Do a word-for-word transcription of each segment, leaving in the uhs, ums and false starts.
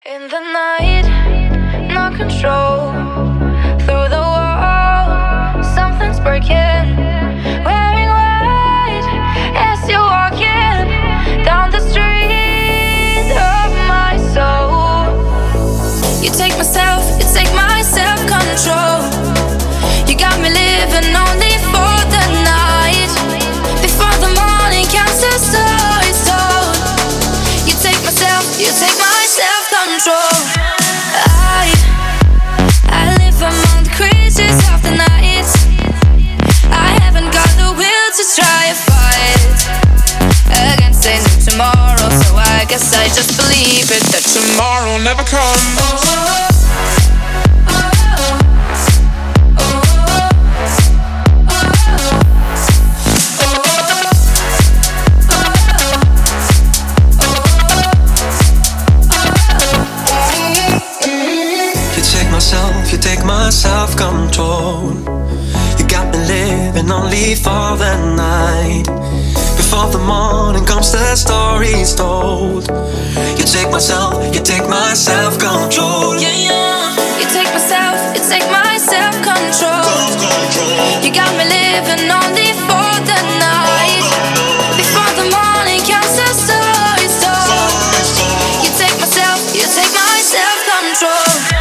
In the night, no control. Through the wall, something's breaking. Wearing white as you're walking down the street of my soul. You take myself, you take my self-control. You got me living only for the night. Before the morning comes, the story's told. You take myself, you take my self-control. I, I live among the creatures of the night. I haven't got the will to try a fight against a new tomorrow, so I guess I just believe it that tomorrow never comes. Oh, you take my self-control. You got me living only for the night. Before the morning comes, the story's told. You take myself, you take my self-control. Yeah, yeah. You take myself, you take my self-control. Self-control. You got me living only for the night. Before the morning comes, the story's told. You take myself, you take my self-control.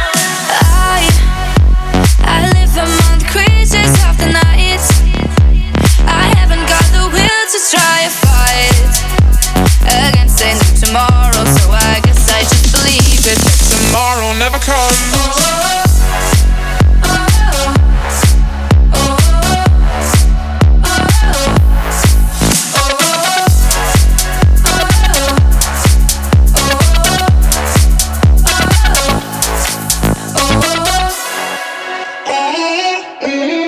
Try a fight against a new tomorrow, so I guess I just believe it that tomorrow never comes. Mm-hmm.